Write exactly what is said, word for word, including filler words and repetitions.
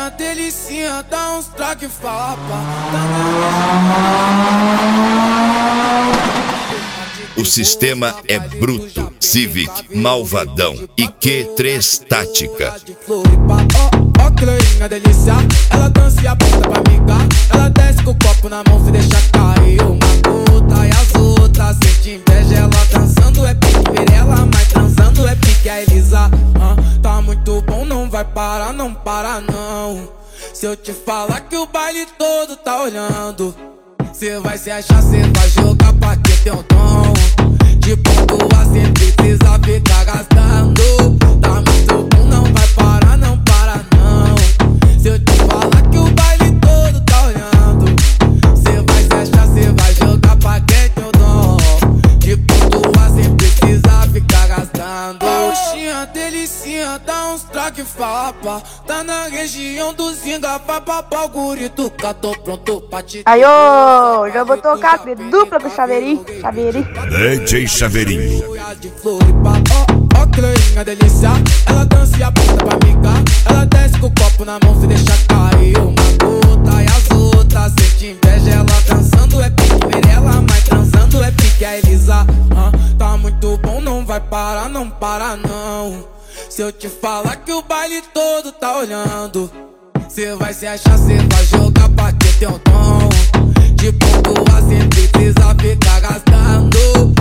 Roxinha, delicinha, dá uns traque fapa. O sistema é bruto, Civic, malvadão e Q três tática. Ó, Cleinha, delícia, ela dança e aponta pra amiga. Ela desce com o copo na mão, se deixa cair uma gota. E as outras sente inveja, ela dançando é pique Mirella, mas transando é pique a Elisa. ah, Tá muito bom, não vai parar, não para não. Se eu te falar que o baile todo tá olhando, cê vai se achar, cê vai jogar pra que tem um tom. De pontua cê precisa ficar gastando. Tá muito bom, não vai parar, não para não. Se eu te falar que o baile todo tá olhando, cê vai se achar, cê vai jogar pra que tem um tom. De pontua cê precisa ficar gastando. Roxinha, delicinha, dá uns traque fapa. Tá na região do Zinga, vai papar o guri do cá, tô pronto pra te... Aí, ô, já vou tocar de dupla do Chaveirinho, Chaveirinho. D J Chaveirinho. Ó, ó, Cleinha, delícia, ela dança e aponta pra amiga. Ela desce com o copo na mão, se deixa cair uma gota. E as outras sente inveja, ela dançando é pique Mirella, mas transando é pique a Elisa. ah, Tá muito bom, não vai parar, não para não. Se eu te falar que o baile todo tá olhando, cê vai se achar, cê vai jogar pra que tem um tom. De pontua cê precisa ficar gastando.